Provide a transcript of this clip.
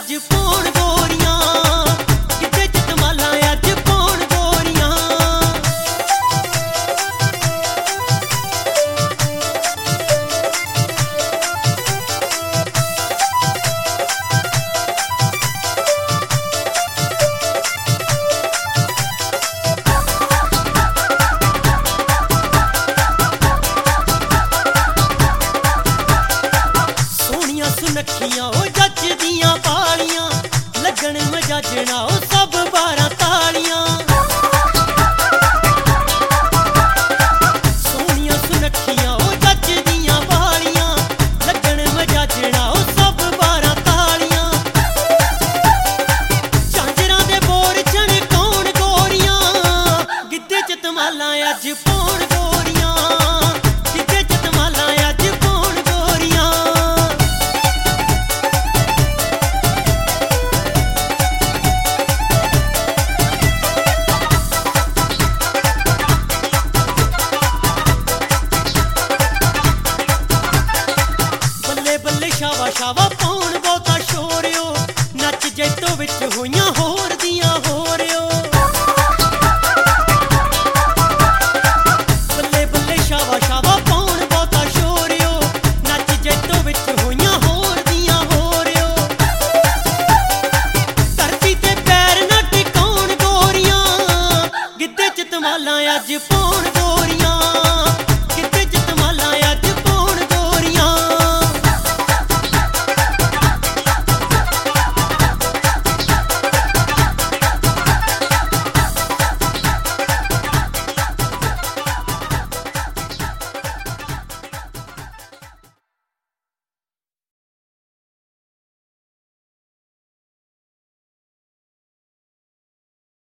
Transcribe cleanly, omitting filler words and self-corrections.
अज पौन गोरियां किते च धमालां अज पौन गोरियां। सोहणियां सुनखियां ओ जज दियां पालियां लगन मजाजना ओ सब 12 तालियां। सोहणियां सुनखियां ओ जज दियां पालियां लगन मजाजना ओ सब 12 तालियां। झांजरां दे बोर झणकाउण गोरियां गिद्धे च धमालां अज पौन गोरियां गिद्धे च धमालां अज पौन गोरियां। शावा शावा पौन बहुता शोरियो नच जैतो विच होइयां होर दियां होरियो। बल्ले बल्ले शावा शावा पौन बहुता शोरियो नच जैतो विच होइयां होर दियां होरियो। धरती ते पैर ना टिकाउण गोरियां गिद्धे च धमालां अज पौन